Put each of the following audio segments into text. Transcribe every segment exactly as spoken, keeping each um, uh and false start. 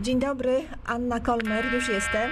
Dzień dobry, Anna Kolmer, już jestem.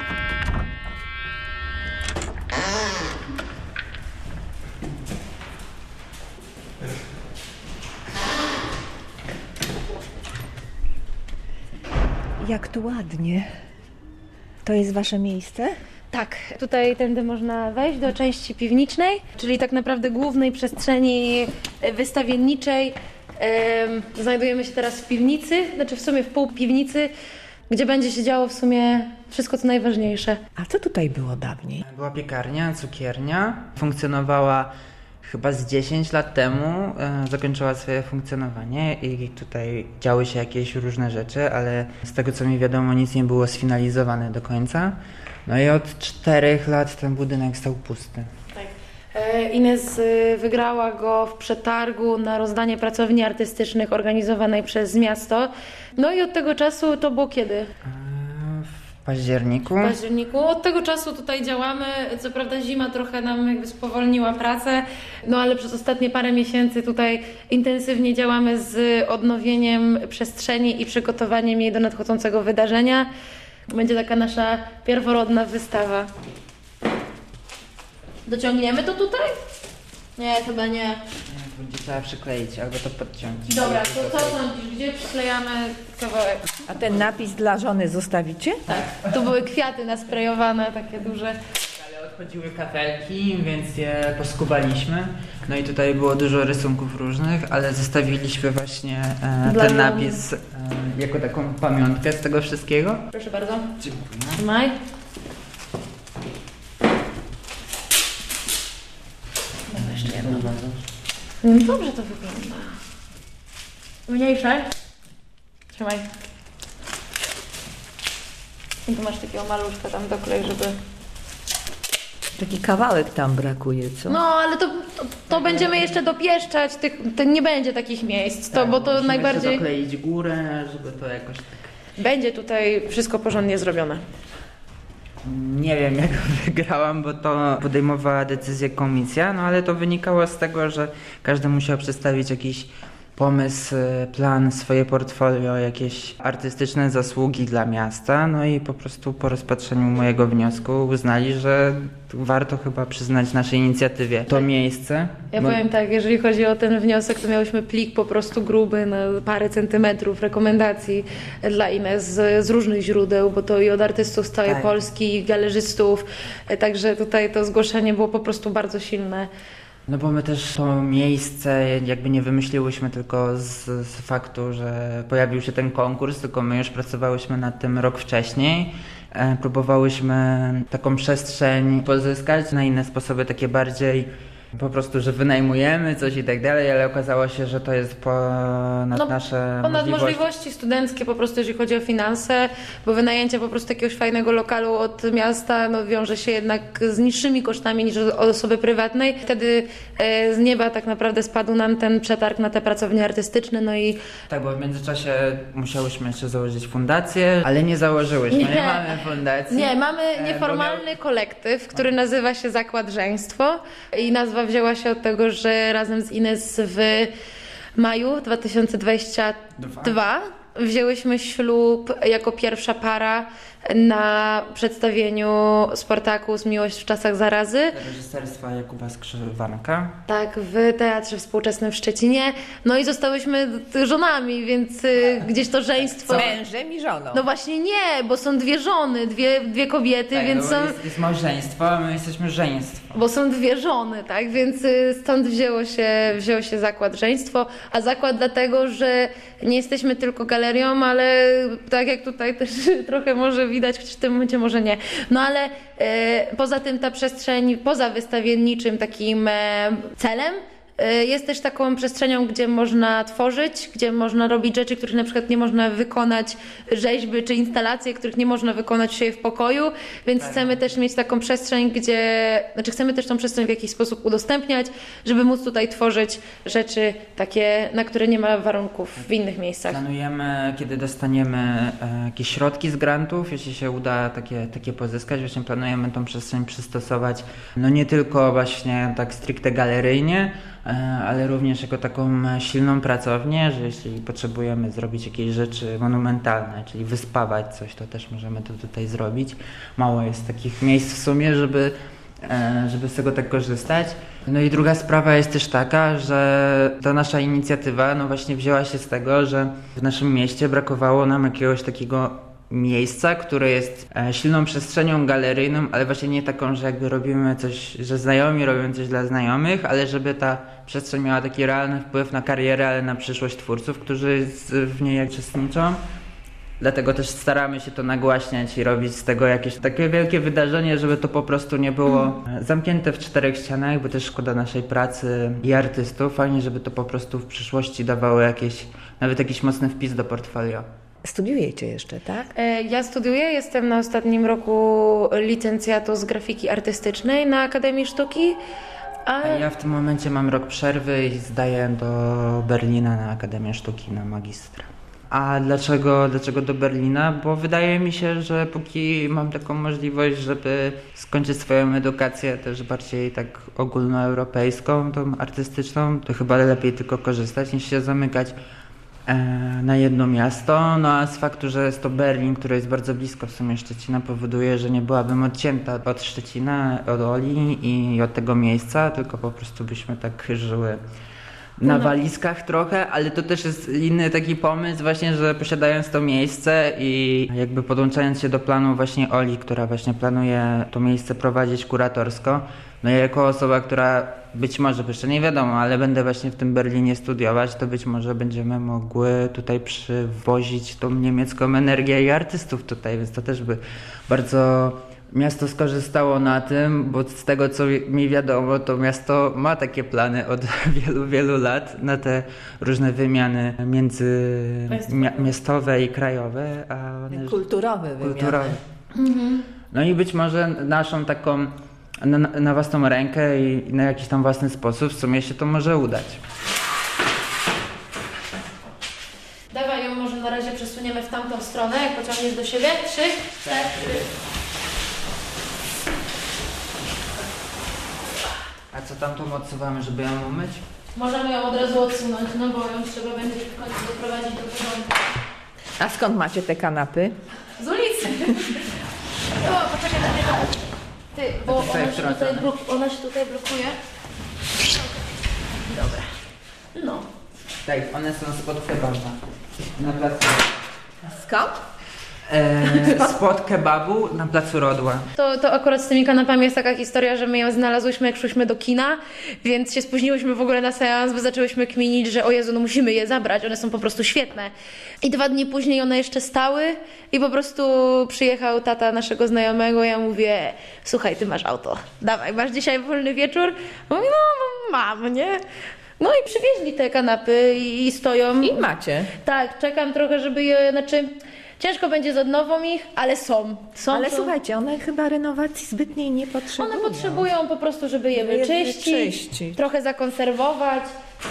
Jak tu ładnie. To jest wasze miejsce? Tak, tutaj tędy można wejść do części piwniczej, czyli tak naprawdę głównej przestrzeni wystawienniczej. Ehm, znajdujemy się teraz w piwnicy, znaczy w sumie w półpiwnicy, gdzie będzie się działo w sumie wszystko co najważniejsze. A co tutaj było dawniej? Była piekarnia, cukiernia. Funkcjonowała chyba z dziesięć lat temu. E, zakończyła swoje funkcjonowanie i tutaj działy się jakieś różne rzeczy, ale z tego co mi wiadomo nic nie było sfinalizowane do końca. No i od czterech lat ten budynek stał pusty. Tak. Ines wygrała go w przetargu na rozdanie pracowni artystycznych organizowanej przez miasto. No i od tego czasu to było kiedy? W październiku. W październiku. Od tego czasu tutaj działamy. Co prawda zima trochę nam jakby spowolniła pracę, no ale przez ostatnie parę miesięcy tutaj intensywnie działamy z odnowieniem przestrzeni i przygotowaniem jej do nadchodzącego wydarzenia. Będzie taka nasza pierworodna wystawa. Dociągniemy to tutaj? Nie, chyba nie. Będzie trzeba przykleić albo to podciąć. Dobra, to co sądzisz? Gdzie przyklejamy kawałek? A ten napis dla żony zostawicie? Tak, tu były kwiaty nasprejowane, takie duże. Ale odchodziły kafelki, więc je poskubaliśmy. No i tutaj było dużo rysunków różnych, ale zostawiliśmy właśnie e, ten napis e, jako taką pamiątkę z tego wszystkiego. Proszę bardzo. Dziękuję. Trzymaj. Dobra, jeszcze jedno. No dobrze to wygląda. Mniejsze. Trzymaj. I tu masz takiego maluszka tam doklej, żeby... Taki kawałek tam brakuje, co? No, ale to, to, to będziemy jeszcze dopieszczać, tych, to nie będzie takich miejsc, to, Tak, bo to musimy najbardziej... dokleić górę, żeby to jakoś tak... Będzie tutaj wszystko porządnie zrobione. Nie wiem jak wygrałam, bo to podejmowała decyzję komisja, no ale to wynikało z tego, że każdy musiał przedstawić jakiś pomysł, plan, swoje portfolio, jakieś artystyczne zasługi dla miasta, no i po prostu po rozpatrzeniu mojego wniosku uznali, że warto chyba przyznać naszej inicjatywie to miejsce. Ja bo... powiem tak, jeżeli chodzi o ten wniosek, to miałyśmy plik po prostu gruby na parę centymetrów rekomendacji dla Ines z, z różnych źródeł, bo to i od artystów z całej tak. Polski, i galerzystów, także tutaj to zgłoszenie było po prostu bardzo silne. No bo my też to miejsce jakby nie wymyśliłyśmy tylko z, z faktu, że pojawił się ten konkurs, tylko my już pracowałyśmy nad tym rok wcześniej. E, próbowałyśmy taką przestrzeń pozyskać na inne sposoby, takie bardziej po prostu, że wynajmujemy coś i tak dalej, ale okazało się, że to jest ponad no, nasze ponad możliwości. możliwości studenckie po prostu, jeżeli chodzi o finanse, bo wynajęcie po prostu jakiegoś fajnego lokalu od miasta no, wiąże się jednak z niższymi kosztami niż od osoby prywatnej. Wtedy e, z nieba tak naprawdę spadł nam ten przetarg na te pracownie artystyczne, no i... Tak, bo w międzyczasie musiałyśmy jeszcze założyć fundację, ale nie założyłyśmy, nie, nie mamy fundacji. Nie, mamy nieformalny miał... kolektyw, który nazywa się Zakład Żeństwo i nazwa wzięła się od tego, że razem z Ines w maju dwa tysiące dwudziestego drugiego wzięłyśmy ślub jako pierwsza para na przedstawieniu Spartacus Miłość w czasach zarazy. Reżyserstwa Jakuba Skrzywanka. Tak, w Teatrze Współczesnym w Szczecinie. No i zostałyśmy żonami, więc y, gdzieś to żeństwo... Mężem i żoną. No właśnie nie, bo są dwie żony, dwie, dwie kobiety, tak, więc no są... Jest, jest małżeństwo, a my jesteśmy żeństwo. Bo są dwie żony, tak? Więc y, stąd wzięło się, wzięło się Zakład Żeństwo, a zakład dlatego, że nie jesteśmy tylko galerią, ale tak jak tutaj też trochę może widać, chociaż w tym momencie może nie. No ale e, poza tym ta przestrzeń, poza wystawienniczym takim e, celem, jest też taką przestrzenią, gdzie można tworzyć, gdzie można robić rzeczy, których na przykład nie można wykonać, rzeźby czy instalacje, których nie można wykonać się w pokoju, więc tak. Chcemy też mieć taką przestrzeń, gdzie, znaczy chcemy też tą przestrzeń w jakiś sposób udostępniać, żeby móc tutaj tworzyć rzeczy takie, na które nie ma warunków w innych miejscach. Planujemy, kiedy dostaniemy e, jakieś środki z grantów, jeśli się uda takie, takie pozyskać, właśnie planujemy tą przestrzeń przystosować, no nie tylko właśnie tak stricte galeryjnie, ale również jako taką silną pracownię, że jeśli potrzebujemy zrobić jakieś rzeczy monumentalne, czyli wyspawać coś, to też możemy to tutaj zrobić. Mało jest takich miejsc w sumie, żeby, żeby z tego tak korzystać. No i druga sprawa jest też taka, że ta nasza inicjatywa no właśnie wzięła się z tego, że w naszym mieście brakowało nam jakiegoś takiego miejsca, które jest silną przestrzenią galeryjną, ale właśnie nie taką, że jakby robimy coś, że znajomi robią coś dla znajomych, ale żeby ta przestrzeń miała taki realny wpływ na karierę, ale na przyszłość twórców, którzy w niej uczestniczą. Dlatego też staramy się to nagłaśniać i robić z tego jakieś takie wielkie wydarzenie, żeby to po prostu nie było zamknięte w czterech ścianach, bo też szkoda naszej pracy i artystów. Fajnie, żeby to po prostu w przyszłości dawało jakieś, nawet jakiś mocny wpis do portfolio. Studiujecie jeszcze, tak? Ja studiuję, jestem na ostatnim roku licencjatu z grafiki artystycznej na Akademii Sztuki. A... A ja w tym momencie mam rok przerwy i zdaję do Berlina na Akademię Sztuki na magistra. A dlaczego, dlaczego do Berlina? Bo wydaje mi się, że póki mam taką możliwość, żeby skończyć swoją edukację też bardziej tak ogólnoeuropejską, tą artystyczną, to chyba lepiej tylko korzystać niż się zamykać e, na jedno miasto. No a z faktu, że jest to Berlin, który jest bardzo blisko w sumie Szczecina, powoduje, że nie byłabym odcięta od Szczecina, od Oli i od tego miejsca, tylko po prostu byśmy tak żyły na walizkach trochę, ale to też jest inny taki pomysł właśnie, że posiadając to miejsce i jakby podłączając się do planu właśnie Oli, która właśnie planuje to miejsce prowadzić kuratorsko, no ja jako osoba, która być może, jeszcze nie wiadomo, ale będę właśnie w tym Berlinie studiować, to być może będziemy mogły tutaj przywozić tą niemiecką energię i artystów tutaj, więc to też by bardzo miasto skorzystało na tym, bo z tego co mi wiadomo, to miasto ma takie plany od wielu, wielu lat na te różne wymiany międzymiastowe i krajowe. A one kulturowe kulturowe. wymiany. Mhm. No i być może naszą taką na, na własną rękę i na jakiś tam własny sposób w sumie się to może udać. Dawaj ją może na razie przesuniemy w tamtą stronę, jak pociągniesz do siebie. Trzy, cztery. A co tamtą odsuwamy, żeby ją umyć? Możemy ją od razu odsunąć, no bo ją trzeba będzie w końcu doprowadzić do porządku. A skąd macie te kanapy? Z ulicy. O, poczekaj, daj to. Ty, bo To tutaj ona się tutaj, wtrącę. blok- ona się tutaj blokuje. Dobra. No. Tak, one są spod kebaba. Na placu. Skąd? E, spod kebabu na placu Rodła. To, to akurat z tymi kanapami jest taka historia, że my ją znalazłyśmy, jak szłyśmy do kina, więc się spóźniłyśmy w ogóle na seans, bo zaczęłyśmy kminić, że o Jezu, no musimy je zabrać, one są po prostu świetne. I dwa dni później one jeszcze stały i po prostu przyjechał tata naszego znajomego, ja mówię, słuchaj, ty masz auto, dawaj, masz dzisiaj wolny wieczór? Mówi, no mam, nie? No i przywieźli te kanapy i, i stoją. I macie. Tak, czekam trochę, żeby je, znaczy... Ciężko będzie z odnową ich, ale są. są Ale to... słuchajcie, one chyba renowacji zbytniej nie potrzebują. One potrzebują po prostu, żeby je Żeby je wyczyścić, wyczyścić. trochę zakonserwować.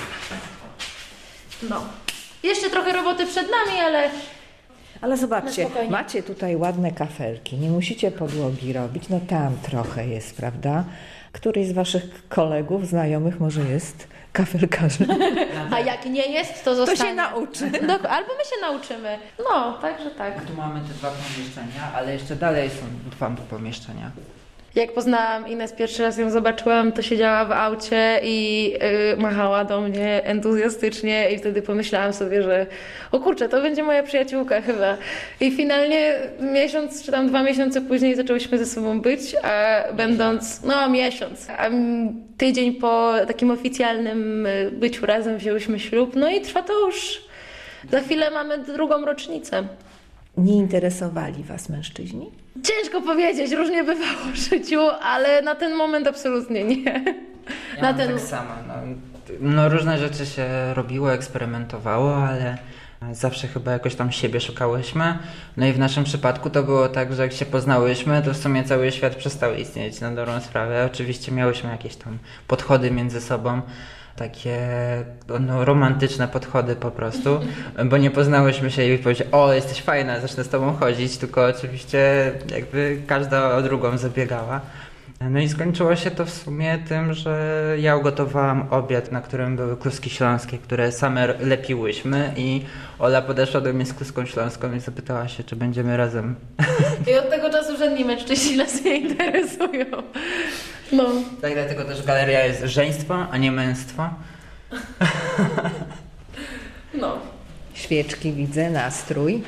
No. Jeszcze trochę roboty przed nami, ale Ale zobaczcie, No spokojnie. macie tutaj ładne kafelki, nie musicie podłogi robić, no tam trochę jest, prawda? Któryś z waszych kolegów, znajomych może jest kafelkarzem. a jak nie jest, to To zostanie. się nauczy. Dok- Albo my się nauczymy. No, także tak. Tu mamy te dwa pomieszczenia, ale jeszcze dalej są dwa pomieszczenia. Jak poznałam Ines, pierwszy raz ją zobaczyłam, to siedziała w aucie i yy, machała do mnie entuzjastycznie i wtedy pomyślałam sobie, że o kurczę, to będzie moja przyjaciółka chyba. I finalnie miesiąc czy tam dwa miesiące później zaczęłyśmy ze sobą być, a będąc, no miesiąc, a mm, tydzień po takim oficjalnym y, byciu razem wzięłyśmy ślub, no i trwa to już, za chwilę mamy drugą rocznicę. Nie interesowali was mężczyźni? Ciężko powiedzieć, różnie bywało w życiu, ale na ten moment absolutnie nie. Ja na mam ten... tak samo. No, no różne rzeczy się robiło, eksperymentowało, ale zawsze chyba jakoś tam siebie szukałyśmy. No i w naszym przypadku to było tak, że jak się poznałyśmy, to w sumie cały świat przestał istnieć na dobrą sprawę. Oczywiście miałyśmy jakieś tam podchody między sobą, takie no, romantyczne podchody po prostu, bo nie poznałyśmy się i powiedziały, o jesteś fajna, zacznę z tobą chodzić, tylko oczywiście jakby każda o drugą zabiegała. No i skończyło się to w sumie tym, że ja ugotowałam obiad, na którym były kluski śląskie, które same lepiłyśmy i Ola podeszła do mnie z kluską śląską i zapytała się, czy będziemy razem. I od tego czasu żadni mężczyźni nas nie interesują. No. Tak, dlatego też galeria jest żeństwo, a nie męstwo. No. Świeczki widzę, nastrój.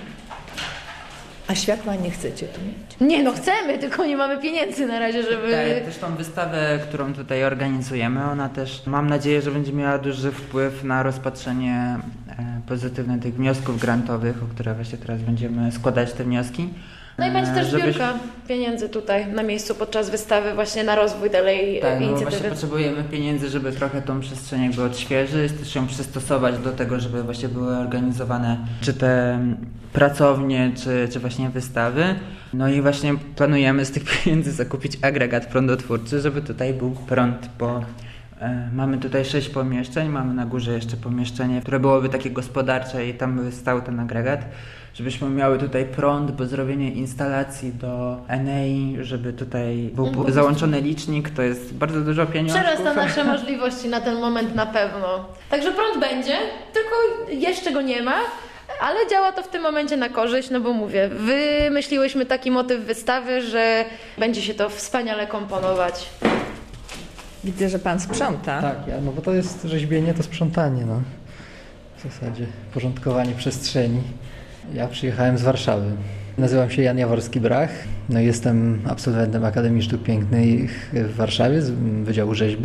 A światła nie chcecie tu mieć? Nie, no chcemy, tylko nie mamy pieniędzy na razie, żeby... Tak, też tą wystawę, którą tutaj organizujemy, ona też, mam nadzieję, że będzie miała duży wpływ na rozpatrzenie e, pozytywne tych wniosków grantowych, o które właśnie teraz będziemy składać te wnioski. No i będzie też Żebyś- zbiórka pieniędzy tutaj na miejscu podczas wystawy właśnie na rozwój dalej Tak, no bo inicjatywy. właśnie potrzebujemy pieniędzy, żeby trochę tą przestrzeń jakby odświeżyć, też ją przystosować do tego, żeby właśnie były organizowane czy te pracownie, czy, czy właśnie wystawy. No i właśnie planujemy z tych pieniędzy zakupić agregat prądotwórczy, żeby tutaj był prąd, bo e, mamy tutaj sześć pomieszczeń, mamy na górze jeszcze pomieszczenie, które byłoby takie gospodarcze i tam by stał ten agregat. Żebyśmy miały tutaj prąd, bo zrobienie instalacji do Enei, żeby tutaj był Mhm. załączony licznik, to jest bardzo dużo pieniędzy. Przerasta nasze możliwości na ten moment na pewno. Także prąd będzie, tylko jeszcze go nie ma, ale działa to w tym momencie na korzyść, no bo mówię, wymyśliłyśmy taki motyw wystawy, że będzie się to wspaniale komponować. Widzę, że pan sprząta. Tak, ja, no bo to jest rzeźbienie, to sprzątanie, no. W zasadzie porządkowanie przestrzeni. Ja przyjechałem z Warszawy. Nazywam się Jan Jaworski-Brach. No i jestem absolwentem Akademii Sztuk Pięknych w Warszawie z Wydziału Rzeźby.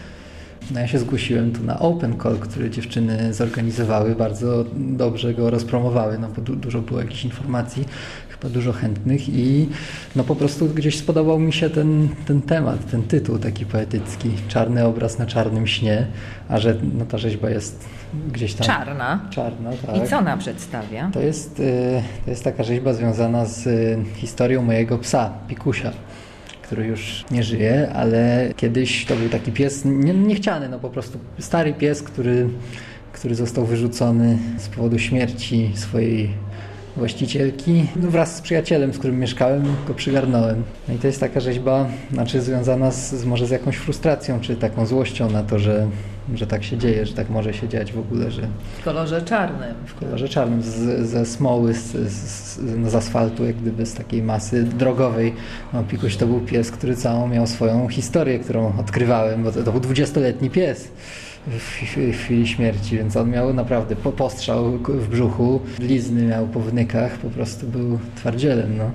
No ja się zgłosiłem tu na open call, który dziewczyny zorganizowały, bardzo dobrze go rozpromowały, no bo du- dużo było jakichś informacji, chyba dużo chętnych i no po prostu gdzieś spodobał mi się ten, ten temat, ten tytuł taki poetycki, czarny obraz na czarnym śnie, a że no ta rzeźba jest gdzieś tam... Czarna. Czarna, tak. I co ona przedstawia? To jest, y, to jest taka rzeźba związana z y, historią mojego psa, Pikusia, który już nie żyje, ale kiedyś to był taki pies nie, niechciany, no po prostu stary pies, który, który został wyrzucony z powodu śmierci swojej właścicielki. No wraz z przyjacielem, z którym mieszkałem, go przygarnąłem. No i to jest taka rzeźba, znaczy związana z, z może z jakąś frustracją, czy taką złością na to, że, że tak się dzieje, że tak może się dziać w ogóle, że W kolorze czarnym. w kolorze czarnym, z, ze smoły, z, z, z asfaltu, jak gdyby z takiej masy drogowej. No, Pikuś to był pies, który całą miał swoją historię, którą odkrywałem, bo to, to był dwudziestoletni pies w, w chwili śmierci, więc on miał naprawdę po, postrzał w brzuchu, blizny miał po wnykach, po prostu był twardzielem, no.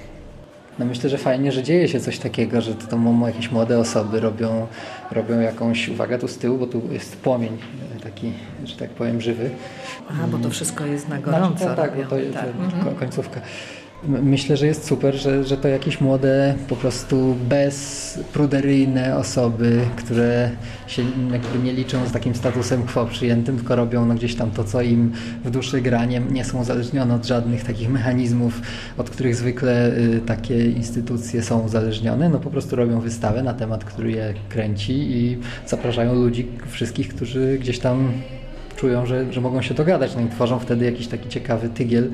No myślę, że fajnie, że dzieje się coś takiego, że to, to jakieś młode osoby robią, robią jakąś, uwaga tu z tyłu, bo tu jest płomień taki, że tak powiem, żywy. A, bo to wszystko jest na gorąco Znaczy, tak, bo to, robione. to, Tak. to Mhm. końcówka. M- Myślę, że jest super, że, że to jakieś młode, po prostu bezpruderyjne osoby, które się jakby nie liczą z takim statusem quo przyjętym, tylko robią no gdzieś tam to, co im w duszy gra, nie, nie są uzależnione od żadnych takich mechanizmów, od których zwykle y, takie instytucje są uzależnione. No po prostu robią wystawę na temat, który je kręci i zapraszają ludzi, wszystkich, którzy gdzieś tam czują, że, że mogą się dogadać. No i tworzą wtedy jakiś taki ciekawy tygiel.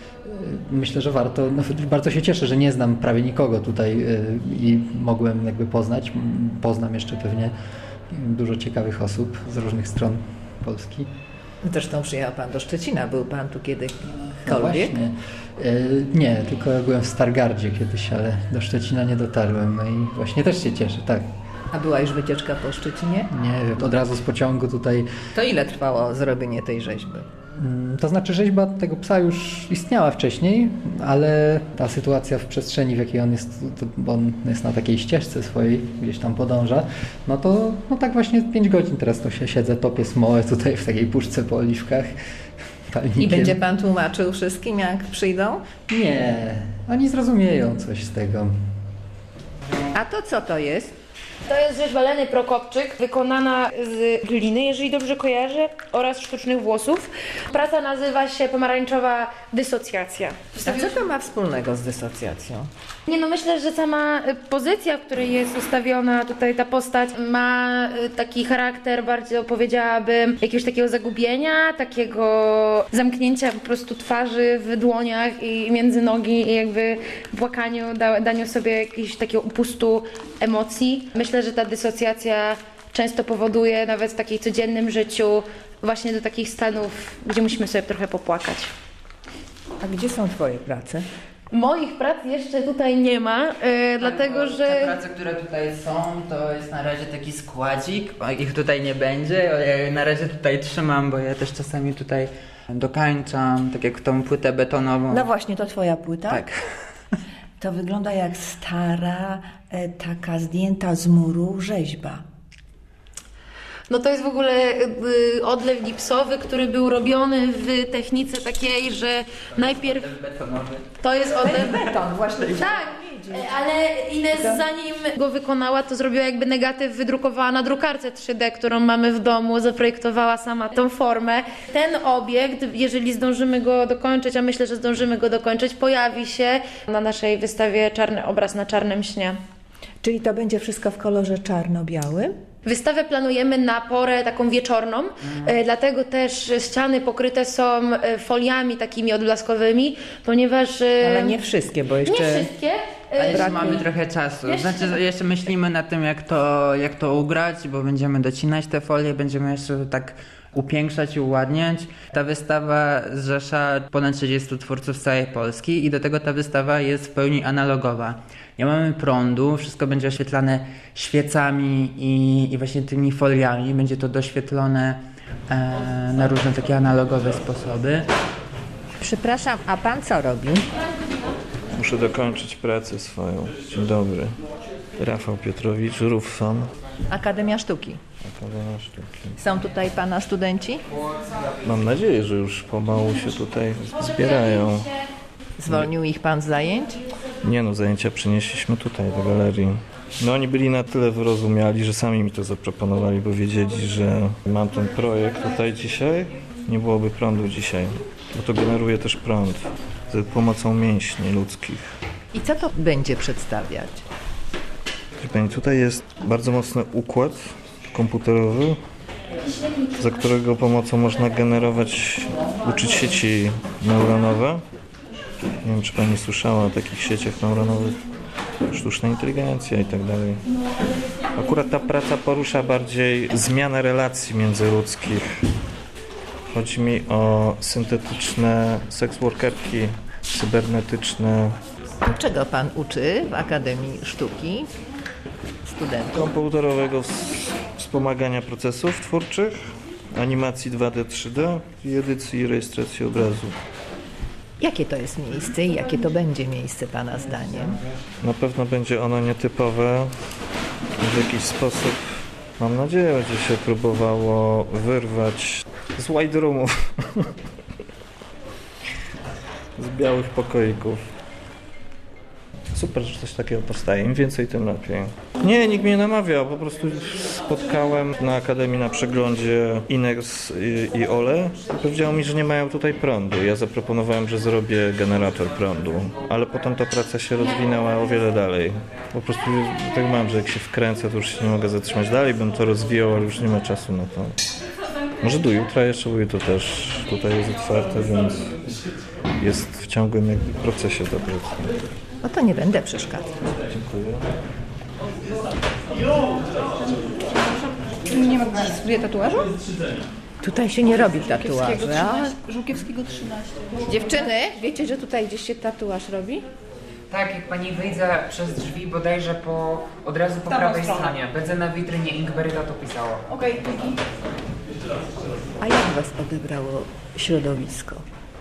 Myślę, że warto, no, bardzo się cieszę, że nie znam prawie nikogo tutaj y, i mogłem jakby poznać, poznam jeszcze pewnie dużo ciekawych osób z różnych stron Polski. Zresztą przyjechał pan do Szczecina. Był pan tu No kiedykolwiek? właśnie. Y, nie, tylko ja byłem w Stargardzie kiedyś, ale do Szczecina nie dotarłem. No i właśnie też się cieszę, tak. A była już wycieczka po Szczecinie? Nie wiem, od razu z pociągu tutaj. To ile trwało zrobienie tej rzeźby? Mm, To znaczy rzeźba tego psa już istniała wcześniej, ale ta sytuacja w przestrzeni, w jakiej on jest, to, bo on jest na takiej ścieżce swojej, gdzieś tam podąża, no to no tak właśnie pięć godzin teraz to się siedzę, topię smołę tutaj w takiej puszce po oliwkach. palnikiem. I będzie pan tłumaczył wszystkim, jak przyjdą? Nie, oni zrozumieją coś z tego. A to co to jest? To jest rzeźba Leny Prokopczyk, wykonana z gliny, jeżeli dobrze kojarzę, oraz sztucznych włosów. Praca nazywa się Pomarańczowa dysocjacja. A co to ma wspólnego z dysocjacją? Nie no, myślę, że sama pozycja, w której jest ustawiona tutaj ta postać, ma taki charakter bardzo, powiedziałabym, jakiegoś takiego zagubienia, takiego zamknięcia po prostu twarzy w dłoniach i między nogi i jakby płakaniu, da, daniu sobie jakiegoś takiego upustu emocji. Myślę, że ta dysocjacja często powoduje nawet w takim codziennym życiu właśnie do takich stanów, gdzie musimy sobie trochę popłakać. A gdzie są twoje prace? Moich prac jeszcze tutaj nie ma, yy, dlatego że... Te prace, które tutaj są, to jest na razie taki składzik, ich tutaj nie będzie, ale ja na razie tutaj trzymam, bo ja też czasami tutaj dokańczam, tak jak tą płytę betonową. No właśnie, to twoja płyta? Tak. To wygląda jak stara, e, taka zdjęta z muru rzeźba. No to jest w ogóle y, odlew gipsowy, który był robiony w technice takiej, że najpierw... Betonowy. To jest odlew... Beton, właśnie. Tak, ale Ines zanim go wykonała, to zrobiła jakby negatyw, wydrukowała na drukarce trzy D, którą mamy w domu, zaprojektowała sama tą formę. Ten obiekt, jeżeli zdążymy go dokończyć, a myślę, że zdążymy go dokończyć, pojawi się na naszej wystawie Czarny obraz na czarnym śnie. Czyli to będzie wszystko w kolorze czarno-białym? Wystawę planujemy na porę taką wieczorną, mm. dlatego też ściany pokryte są foliami takimi odblaskowymi, ponieważ... Ale nie wszystkie, bo jeszcze... Nie wszystkie. Ale jeszcze Brakuje. mamy trochę czasu. Jeszcze- Znaczy, jeszcze myślimy nad tym, jak to, jak to ugrać, bo będziemy docinać te folie, będziemy jeszcze tak upiększać i uładniać. Ta wystawa zrzesza ponad trzydziestu twórców z całej Polski i do tego ta wystawa jest w pełni analogowa. Nie mamy prądu, wszystko będzie oświetlane świecami i, i właśnie tymi foliami. Będzie to doświetlone e, na różne takie analogowe sposoby. Przepraszam, a pan co robi? Muszę dokończyć pracę swoją. Dzień dobry. Rafał Piotrowicz, Ruffson, Akademia Sztuki. Akademia Sztuki. Są tutaj pana studenci? Mam nadzieję, że już pomału się tutaj zbierają. Zwolnił ich pan z zajęć? Nie no, zajęcia przynieśliśmy tutaj do galerii. No oni byli na tyle wyrozumiali, że sami mi to zaproponowali, bo wiedzieli, że mam ten projekt tutaj dzisiaj. Nie byłoby prądu dzisiaj, bo to generuje też prąd za pomocą mięśni ludzkich. I co to będzie przedstawiać? Proszę pani, tutaj jest bardzo mocny układ komputerowy, za którego pomocą można generować, uczyć sieci neuronowe. Nie wiem, czy pani słyszała o takich sieciach neuronowych, sztuczna inteligencja i tak dalej. Akurat ta praca porusza bardziej zmianę relacji międzyludzkich. Chodzi mi o syntetyczne seksworkerki, cybernetyczne. Czego pan uczy w Akademii Sztuki studentów? Komputerowego wspomagania procesów twórczych, animacji dwa D, trzy D i edycji i rejestracji obrazu. Jakie to jest miejsce i jakie to będzie miejsce pana zdaniem? Na pewno będzie ono nietypowe. W jakiś sposób, mam nadzieję, będzie się próbowało wyrwać z white roomów, z białych pokoików. Super, że coś takiego powstaje. Im więcej, tym lepiej. Nie, nikt mnie nie namawiał. Po prostu spotkałem na Akademii na przeglądzie Ines i, i Ole. Powiedział mi, że nie mają tutaj prądu. Ja zaproponowałem, że zrobię generator prądu. Ale potem ta praca się rozwinęła o wiele dalej. Po prostu tak mam, że jak się wkręcę, to już się nie mogę zatrzymać dalej. Bym to rozwijał, ale już nie ma czasu na to. Może do jutra jeszcze, bo jutro też tutaj jest otwarte, więc jest w ciągłym jakby procesie ta praca. No to nie będę przeszkadzać. Dziękuję. Nie ma gdzieś studia tatuażu? Tutaj się nie robi tatuaży, a... Żółkiewskiego trzynaście. Dziewczyny, wiecie, że tutaj gdzieś się tatuaż robi? Tak, jak pani wyjdzie przez drzwi bodajże po, od razu po Tamtą prawej stronę. stronie. Będzie na witrynie Ingberita to pisało. Okej, dzięki. A jak was odebrało środowisko?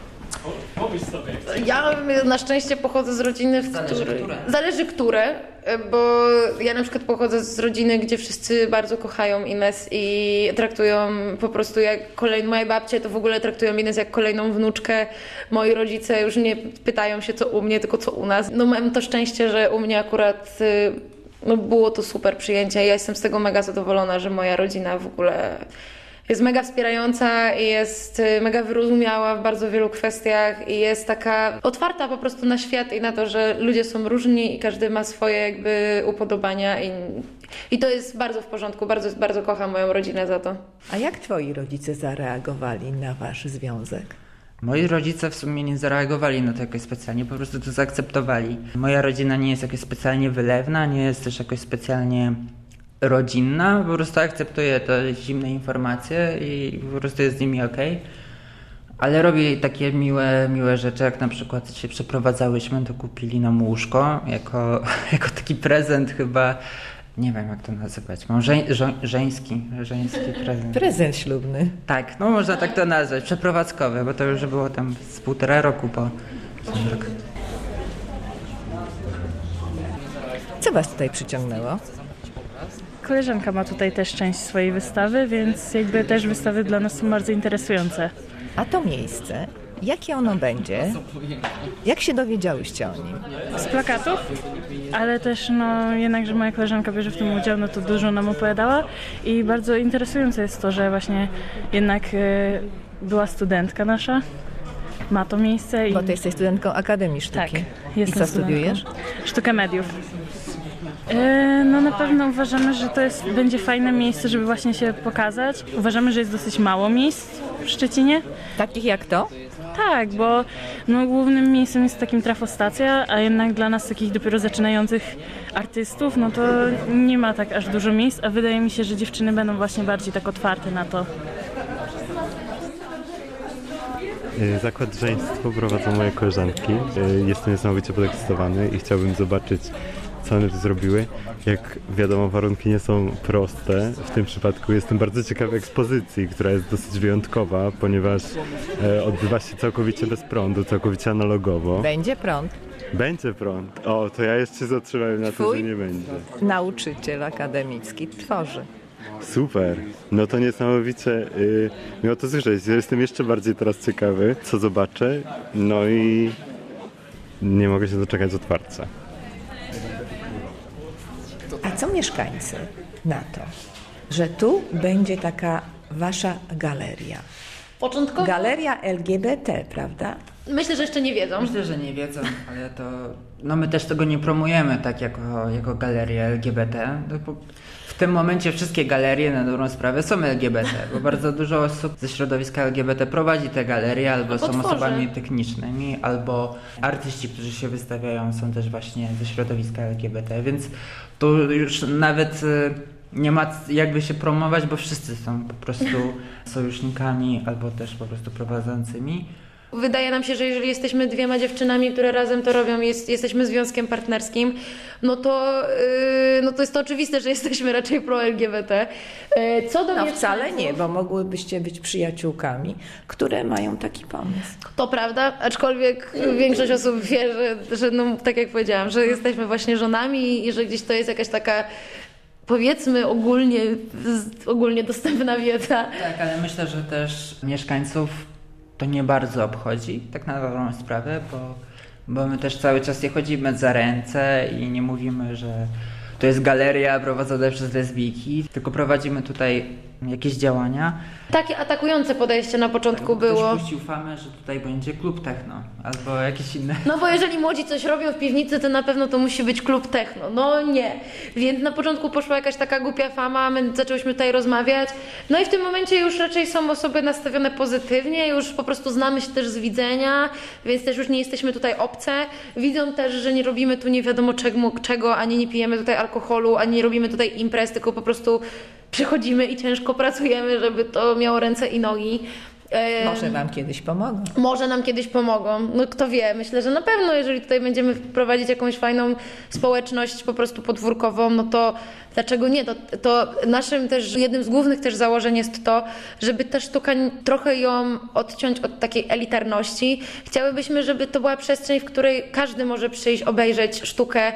Ja na szczęście pochodzę z rodziny, w Zależy której... które. Zależy które, bo ja na przykład pochodzę z rodziny, gdzie wszyscy bardzo kochają Ines i traktują po prostu jak kolejną... Moje babcie to w ogóle traktują Ines jak kolejną wnuczkę. Moi rodzice już nie pytają się co u mnie, tylko co u nas. No mam to szczęście, że u mnie akurat y, no było to super przyjęcie. Ja jestem z tego mega zadowolona, że moja rodzina w ogóle jest mega wspierająca i jest mega wyrozumiała w bardzo wielu kwestiach i jest taka otwarta po prostu na świat i na to, że ludzie są różni i każdy ma swoje jakby upodobania i, i to jest bardzo w porządku, bardzo, bardzo kocham moją rodzinę za to. A jak twoi rodzice zareagowali na wasz związek? Moi rodzice w sumie nie zareagowali na to jakoś specjalnie, po prostu to zaakceptowali. Moja rodzina nie jest jakoś specjalnie wylewna, nie jest też jakoś specjalnie rodzinna, po prostu akceptuje te zimne informacje i po prostu jest z nimi okej. Ale robi takie miłe, miłe rzeczy, jak na przykład się przeprowadzałyśmy, to kupili nam łóżko jako, jako taki prezent chyba, nie wiem jak to nazywać, może żo, żeński, żeński prezent. Prezent ślubny. Tak, no można tak to nazwać, przeprowadzkowy, bo to już było tam z półtora roku po ten rok. Co was tutaj przyciągnęło? Koleżanka ma tutaj też część swojej wystawy, więc jakby też wystawy dla nas są bardzo interesujące. A to miejsce, jakie ono będzie? Jak się dowiedziałyście o nim? Z plakatów, ale też no jednak, że moja koleżanka bierze w tym udział, no to dużo nam opowiadała i bardzo interesujące jest to, że właśnie jednak y, była studentka nasza, ma to miejsce. I... Bo ty jesteś studentką Akademii Sztuki. Tak, I jestem co studiujesz? Sztukę mediów. No na pewno uważamy, że to jest, będzie fajne miejsce, żeby właśnie się pokazać. Uważamy, że jest dosyć mało miejsc w Szczecinie. Takich jak to? Tak, bo no, głównym miejscem jest takim trafostacja, a jednak dla nas takich dopiero zaczynających artystów, no to nie ma tak aż dużo miejsc, a wydaje mi się, że dziewczyny będą właśnie bardziej tak otwarte na to. Zakład Żeństwo prowadzą moje koleżanki. Jestem niesamowicie podekscytowany i chciałbym zobaczyć, co one tu zrobiły. Jak wiadomo, warunki nie są proste. W tym przypadku jestem bardzo ciekawy ekspozycji, która jest dosyć wyjątkowa, ponieważ e, odbywa się całkowicie bez prądu, całkowicie analogowo. Będzie prąd. Będzie prąd. O, to ja jeszcze się zatrzymałem na to, że nie będzie. Nauczyciel akademicki tworzy. Super. No to niesamowicie y, miło to słyszeć. Ja jestem jeszcze bardziej teraz ciekawy, co zobaczę. No i nie mogę się doczekać otwarcia. A co mieszkańcy na to, że tu będzie taka wasza galeria? Początkowo Galeria L G B T, prawda? myślę, że jeszcze nie wiedzą. Myślę, że nie wiedzą, ale to... No my też tego nie promujemy tak jako, jako galeria L G B T. W tym momencie wszystkie galerie na dobrą sprawę są L G B T, bo bardzo dużo osób ze środowiska L G B T prowadzi te galerie, albo są Otworzy. osobami technicznymi, albo artyści, którzy się wystawiają, są też właśnie ze środowiska L G B T, więc tu już nawet nie ma jakby się promować, bo wszyscy są po prostu sojusznikami, albo też po prostu prowadzącymi. Wydaje nam się, że jeżeli jesteśmy dwiema dziewczynami, które razem to robią, jest, jesteśmy związkiem partnerskim, no to, yy, no to jest to oczywiste, że jesteśmy raczej pro-L G B T. Yy, co do No mieszkańców- wcale nie, bo mogłybyście być przyjaciółkami, które mają taki pomysł. To prawda, aczkolwiek większość osób wie, że, że no, tak jak powiedziałam, że jesteśmy właśnie żonami i że gdzieś to jest jakaś taka, powiedzmy ogólnie, ogólnie dostępna wiedza. Tak, ale myślę, że też mieszkańców to nie bardzo obchodzi, tak na dobrą sprawę, bo, bo my też cały czas nie chodzimy za ręce i nie mówimy, że to jest galeria prowadzona przez lesbijki, tylko prowadzimy tutaj jakieś działania. Takie atakujące podejście na początku Ktoś było. puścił famę, że tutaj będzie klub techno albo jakieś inne. No bo jeżeli młodzi coś robią w piwnicy, to na pewno to musi być klub techno. No nie. Więc na początku poszła jakaś taka głupia fama, my zaczęłyśmy tutaj rozmawiać. No i w tym momencie już raczej są osoby nastawione pozytywnie, już po prostu znamy się też z widzenia, więc też już nie jesteśmy tutaj obce. Widzą też, że nie robimy tu nie wiadomo czego, czego ani nie pijemy tutaj alkoholu, ani nie robimy tutaj imprez, tylko po prostu przychodzimy i ciężko pracujemy, żeby to miało ręce i nogi. E, Może wam kiedyś pomogą. Może nam kiedyś pomogą. No kto wie, myślę, że na pewno, jeżeli tutaj będziemy prowadzić jakąś fajną społeczność po prostu podwórkową, no to dlaczego nie? To, to naszym też, jednym z głównych też założeń jest to, żeby ta sztuka trochę ją odciąć od takiej elitarności. Chciałybyśmy, żeby to była przestrzeń, w której każdy może przyjść, obejrzeć sztukę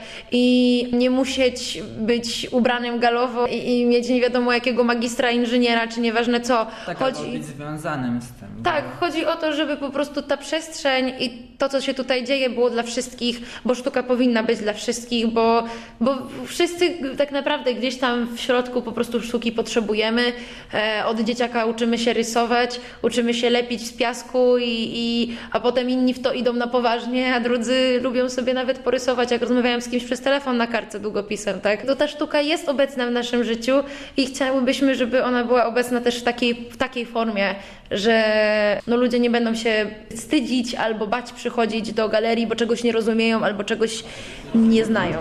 i nie musieć być ubranym galowo i, i mieć nie wiadomo jakiego magistra, inżyniera, czy nieważne co. Tak, Chodzi... albo być związanym z tym. Tak, chodzi o to, żeby po prostu ta przestrzeń i to, co się tutaj dzieje, było dla wszystkich, bo sztuka powinna być dla wszystkich, bo, bo wszyscy tak naprawdę gdzieś tam w środku po prostu sztuki potrzebujemy. E, od dzieciaka uczymy się rysować, uczymy się lepić z piasku, i, i, a potem inni w to idą na poważnie, a drudzy lubią sobie nawet porysować, jak rozmawiałam z kimś przez telefon na kartce długopisem. Tak? To ta sztuka jest obecna w naszym życiu i chciałybyśmy, żeby ona była obecna też w takiej, w takiej formie, że no, ludzie nie będą się wstydzić albo bać przychodzić do galerii, bo czegoś nie rozumieją albo czegoś nie znają.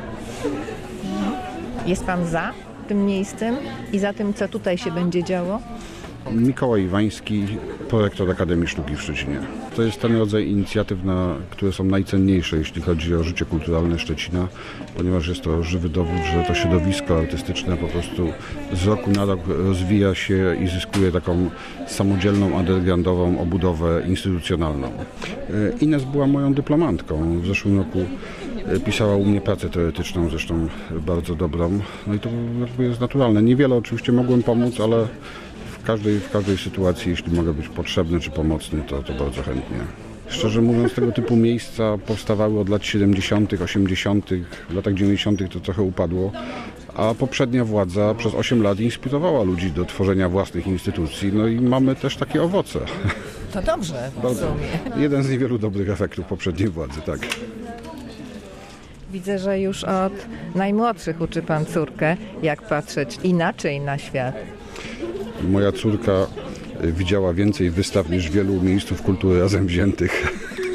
Jest Pan za tym miejscem i za tym, co tutaj się będzie działo? Mikołaj Iwański, prorektor Akademii Sztuki w Szczecinie. To jest ten rodzaj inicjatyw, na, które są najcenniejsze, jeśli chodzi o życie kulturalne Szczecina, ponieważ jest to żywy dowód, że to środowisko artystyczne po prostu z roku na rok rozwija się i zyskuje taką samodzielną, undergroundową obudowę instytucjonalną. Ines była moją dyplomantką. W zeszłym roku pisała u mnie pracę teoretyczną, zresztą bardzo dobrą. No i to jakby jest naturalne. Niewiele oczywiście mogłem pomóc, ale W każdej, w każdej sytuacji, jeśli mogę być potrzebny czy pomocny, to, to bardzo chętnie. Szczerze mówiąc, tego typu miejsca powstawały od lat siedemdziesiątych, osiemdziesiątych, w latach dziewięćdziesiątych to trochę upadło, a poprzednia władza przez osiem lat inspirowała ludzi do tworzenia własnych instytucji, no i mamy też takie owoce. To dobrze w sumie. Jeden z niewielu dobrych efektów poprzedniej władzy, tak. Widzę, że już od najmłodszych uczy Pan córkę, jak patrzeć inaczej na świat. Moja córka widziała więcej wystaw niż wielu miejsców kultury razem wziętych.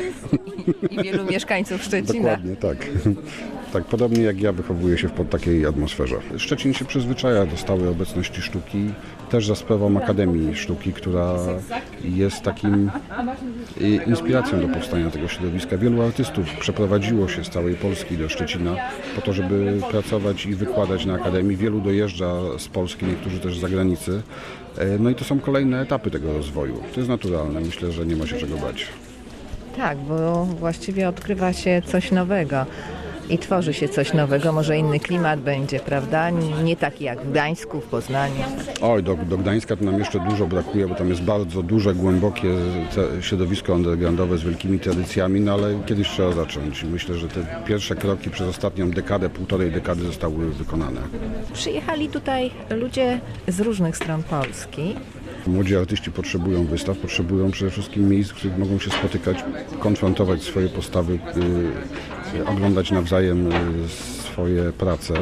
I wielu mieszkańców Szczecina. Dokładnie, tak. Tak, podobnie jak ja wychowuję się w pod takiej atmosferze. Szczecin się przyzwyczaja do stałej obecności sztuki, też za sprawą Akademii Sztuki, która jest takim inspiracją do powstania tego środowiska. Wielu artystów przeprowadziło się z całej Polski do Szczecina po to, żeby pracować i wykładać na Akademii. Wielu dojeżdża z Polski, niektórzy też z zagranicy. No i to są kolejne etapy tego rozwoju. To jest naturalne, myślę, że nie ma się czego bać. Tak, bo właściwie odkrywa się coś nowego i tworzy się coś nowego, może inny klimat będzie, prawda? Nie taki jak w Gdańsku, w Poznaniu. Oj, do, do Gdańska to nam jeszcze dużo brakuje, bo tam jest bardzo duże, głębokie środowisko undergroundowe z wielkimi tradycjami, no ale kiedyś trzeba zacząć. Myślę, że te pierwsze kroki przez ostatnią dekadę, półtorej dekady zostały wykonane. Przyjechali tutaj ludzie z różnych stron Polski. Młodzi artyści potrzebują wystaw, potrzebują przede wszystkim miejsc, w których mogą się spotykać, konfrontować swoje postawy, yy, oglądać nawzajem yy, swoje prace.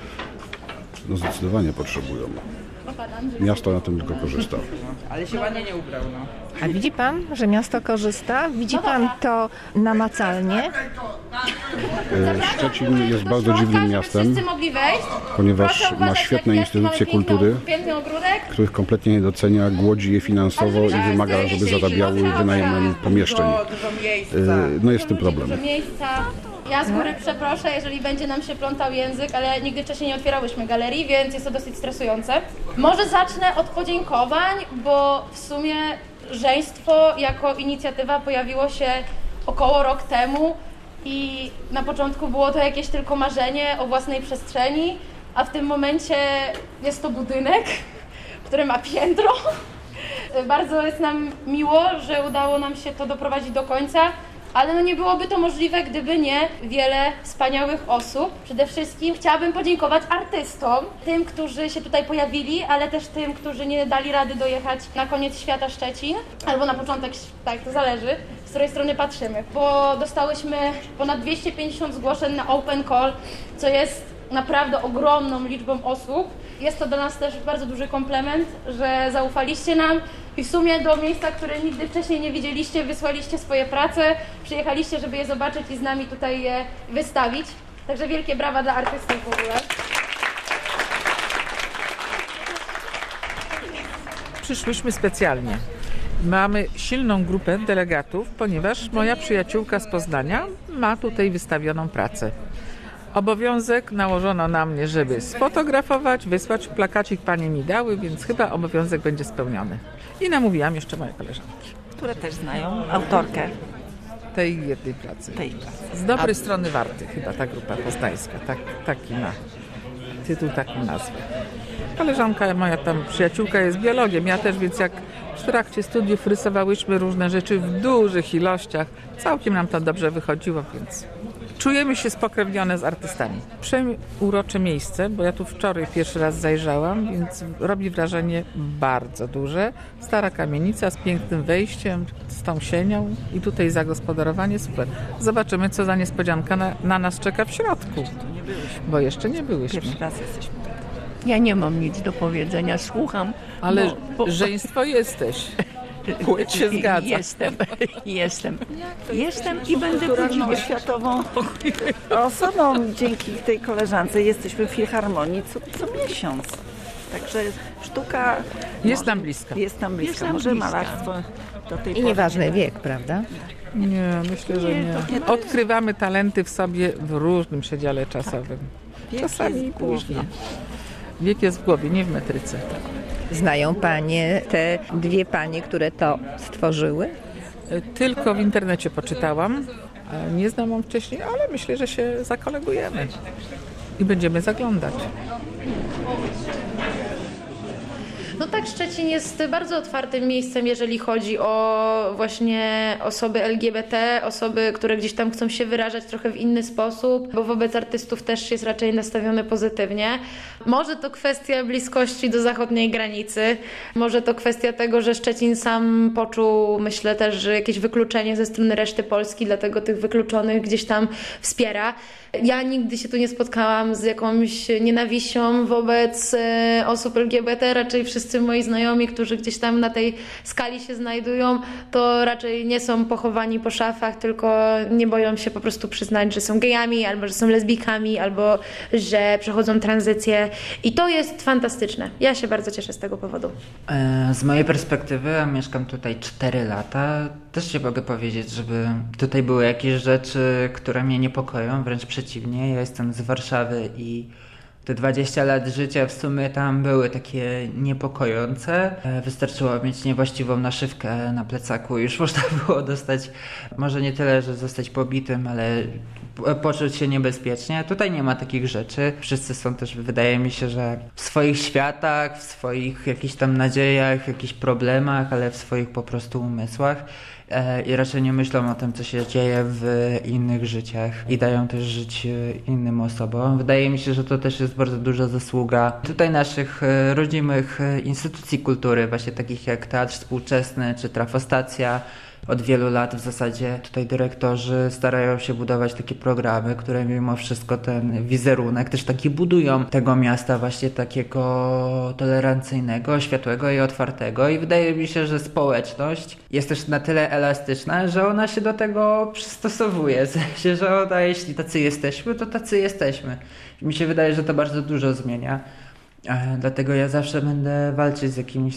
No zdecydowanie potrzebują. Miasto na tym tylko korzysta. Ale się ładnie nie ubrał, no. A widzi Pan, że miasto korzysta? Widzi Pan to namacalnie? Szczecin jest bardzo dziwnym miastem, ponieważ ma świetne instytucje kultury, których kompletnie nie docenia, głodzi je finansowo i wymaga, żeby zarabiały wynajmem pomieszczeń. No jest w tym problem. Ja z góry przeproszę, jeżeli będzie nam się plątał język, ale nigdy wcześniej nie otwierałyśmy galerii, więc jest to dosyć stresujące. Może zacznę od podziękowań, bo w sumie Żeństwo jako inicjatywa pojawiło się około rok temu i na początku było to jakieś tylko marzenie o własnej przestrzeni, a w tym momencie jest to budynek, który ma piętro. Bardzo jest nam miło, że udało nam się to doprowadzić do końca. Ale no nie byłoby to możliwe, gdyby nie wiele wspaniałych osób. Przede wszystkim chciałabym podziękować artystom, tym, którzy się tutaj pojawili, ale też tym, którzy nie dali rady dojechać na koniec świata Szczecin, albo na początek, tak, to zależy, z której strony patrzymy, bo dostałyśmy ponad dwieście pięćdziesiąt zgłoszeń na open call, co jest naprawdę ogromną liczbą osób. Jest to dla nas też bardzo duży komplement, że zaufaliście nam i w sumie do miejsca, które nigdy wcześniej nie widzieliście, wysłaliście swoje prace, przyjechaliście, żeby je zobaczyć i z nami tutaj je wystawić. Także wielkie brawa dla artystów w ogóle. Przyszłyśmy specjalnie. Mamy silną grupę delegatów, ponieważ moja przyjaciółka z Poznania ma tutaj wystawioną pracę. Obowiązek nałożono na mnie, żeby sfotografować, wysłać. Plakacik panie mi dały, więc chyba obowiązek będzie spełniony. I namówiłam jeszcze moje koleżanki. Które też znają autorkę tej jednej pracy. Tej pracy. Z dobrej A... strony Warty chyba ta grupa poznańska. Tak, taki ma tytuł, taką nazwę. Koleżanka moja tam, przyjaciółka jest biologiem, ja też, więc jak w trakcie studiów rysowałyśmy różne rzeczy w dużych ilościach. Całkiem nam to dobrze wychodziło, więc czujemy się spokrewnione z artystami. Przeurocze miejsce, bo ja tu wczoraj pierwszy raz zajrzałam, więc robi wrażenie bardzo duże. Stara kamienica z pięknym wejściem, z tą sienią i tutaj zagospodarowanie super. Zobaczymy, co za niespodzianka na, na nas czeka w środku, bo jeszcze nie byłyśmy. Pierwszy raz jesteśmy. Ja nie mam nic do powiedzenia, słucham. Ale bo, bo... żeństwo jesteś. Płeć się zgadza. Jestem, jestem. Jestem i będę później światową osobą. Dzięki tej koleżance jesteśmy w Filharmonii co, co miesiąc. Także sztuka jest nam bliska. Jest nam bliska. Jest nam Może bliska. malarstwo do tej I pory. nieważny wiek, prawda? Nie, myślę, że nie. Odkrywamy talenty w sobie w różnym przedziale czasowym. Czasami i później. Wiek jest w głowie, nie w metryce. Znają panie te dwie panie, które to stworzyły? Tylko w internecie poczytałam. Nie znałam wcześniej, ale myślę, że się zakolegujemy i będziemy zaglądać. No tak, Szczecin jest bardzo otwartym miejscem, jeżeli chodzi o właśnie osoby L G B T, osoby, które gdzieś tam chcą się wyrażać trochę w inny sposób, bo wobec artystów też jest raczej nastawiony pozytywnie. Może to kwestia bliskości do zachodniej granicy, może to kwestia tego, że Szczecin sam poczuł, myślę też, że jakieś wykluczenie ze strony reszty Polski, dlatego tych wykluczonych gdzieś tam wspiera. Ja nigdy się tu nie spotkałam z jakąś nienawiścią wobec osób L G B T, raczej wszyscy moi znajomi, którzy gdzieś tam na tej skali się znajdują, to raczej nie są pochowani po szafach, tylko nie boją się po prostu przyznać, że są gejami, albo że są lesbijkami, albo że przechodzą tranzycję i to jest fantastyczne. Ja się bardzo cieszę z tego powodu. Z mojej perspektywy, a mieszkam tutaj cztery lata, też nie mogę powiedzieć, żeby tutaj były jakieś rzeczy, które mnie niepokoją, wręcz przeciwnie. Ja jestem z Warszawy i te dwadzieścia lat życia w sumie tam były takie niepokojące. Wystarczyło mieć niewłaściwą naszywkę na plecaku i już można było dostać, może nie tyle, że zostać pobitym, ale poczuć się niebezpiecznie. Tutaj nie ma takich rzeczy. Wszyscy są też, wydaje mi się, że w swoich światach, w swoich jakichś tam nadziejach, jakichś problemach, ale w swoich po prostu umysłach. I raczej nie myślą o tym, co się dzieje w innych życiach i dają też żyć innym osobom. Wydaje mi się, że to też jest bardzo duża zasługa tutaj naszych rodzimych instytucji kultury, właśnie takich jak Teatr Współczesny czy Trafostacja. Od wielu lat w zasadzie tutaj dyrektorzy starają się budować takie programy, które mimo wszystko ten wizerunek też taki budują tego miasta właśnie takiego tolerancyjnego, światłego i otwartego i wydaje mi się, że społeczność jest też na tyle elastyczna, że ona się do tego przystosowuje, w sensie, że ona, jeśli tacy jesteśmy, to tacy jesteśmy. Mi się wydaje, że to bardzo dużo zmienia. Dlatego ja zawsze będę walczyć z jakimiś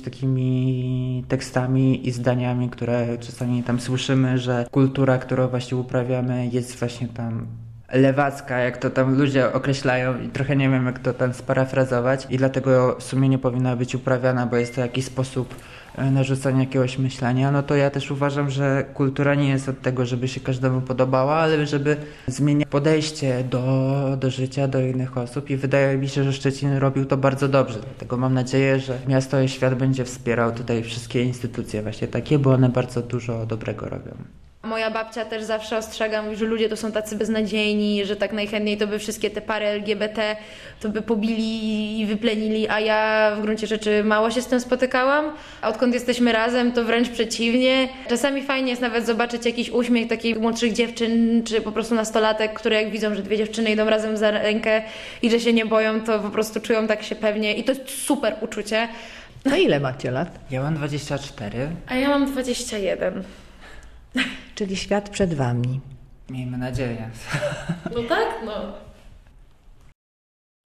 takimi tekstami i zdaniami, które czasami tam słyszymy, że kultura, którą właśnie uprawiamy, jest właśnie tam lewacka, jak to tam ludzie określają i trochę nie wiem, jak to tam sparafrazować i dlatego w sumie nie powinna być uprawiana, bo jest to jakiś sposób narzucania jakiegoś myślenia, no to ja też uważam, że kultura nie jest od tego, żeby się każdemu podobała, ale żeby zmieniać podejście do, do życia, do innych osób i wydaje mi się, że Szczecin robił to bardzo dobrze, dlatego mam nadzieję, że miasto i świat będzie wspierał tutaj wszystkie instytucje właśnie takie, bo one bardzo dużo dobrego robią. Moja babcia też zawsze ostrzega, mówi, że ludzie to są tacy beznadziejni, że tak najchętniej to by wszystkie te pary L G B T to by pobili i wyplenili, a ja w gruncie rzeczy mało się z tym spotykałam. A odkąd jesteśmy razem, to wręcz przeciwnie. Czasami fajnie jest nawet zobaczyć jakiś uśmiech takich młodszych dziewczyn, czy po prostu nastolatek, które jak widzą, że dwie dziewczyny idą razem za rękę i że się nie boją, to po prostu czują tak się pewnie i to jest super uczucie. No ile macie lat? Ja mam dwadzieścia cztery. A ja mam dwadzieścia jeden. Czyli świat przed wami. Miejmy nadzieję. No tak, no.